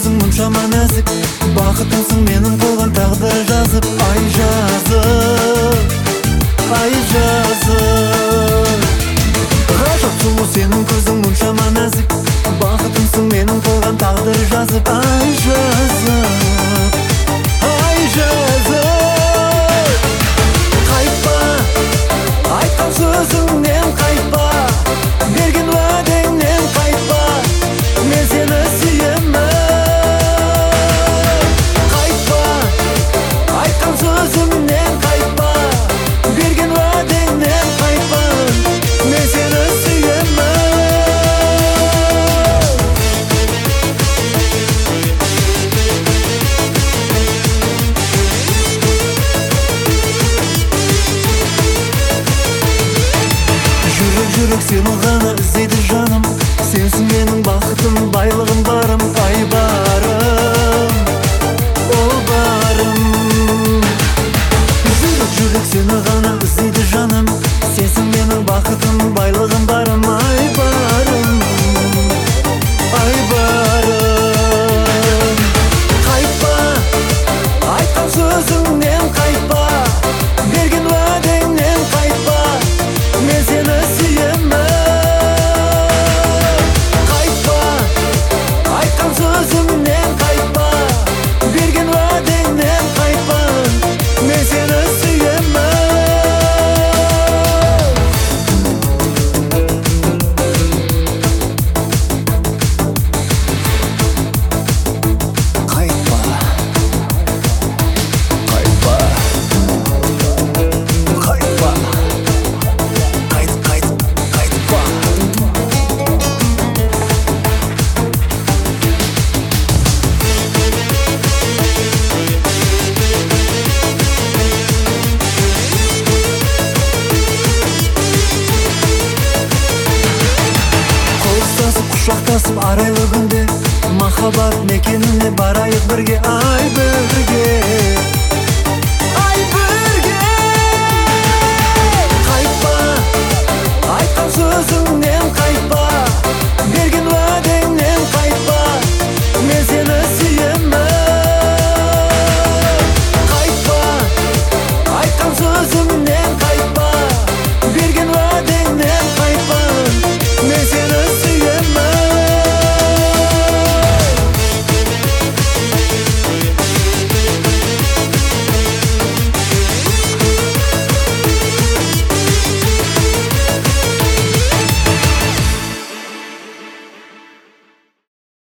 көзің мұншама нәзік, бақытымсың менің қойған тағдыр жазып. Ай жазып, ай жазып. Ғажап сұлу сенің көзің мұншама нәзік, бақытымсың менің қойған тағдыр жазып. Ай жазып, ай жазып. Қайтпа, айтқан сөзіңнен қайтпа, берген уәдеңнен қайтпа, мен сені сүйемін. Қайтпа, айтқан сөзіңнен қайтпа, берген уәдеңнен қайтпа, мен сені сүйемін. Жүрек сені ғана іздейді жаным, сенсің менің бақытым, байлығым барым. Ай барым, о барым. Жүрек сені ғана іздейді жаным, сенсің менің бақытым, байлығым барым. Ай барым, ай барым. Қайтпа, айтқан сөзіңнен қайтпа, берген уәдеңнен қайтпа, мен сені сүйемін. Қайтпа, айтқан сөзіңнен қайтпа, берген уәдеңнен қайтпа, мен сені сүйемін. Қайтпа, қайтпа, қайтпа, қайтпа. Қол ұстасып құшақтасып арайлы күнде, махаббат мекеніне барайық бірге. Ай бірге.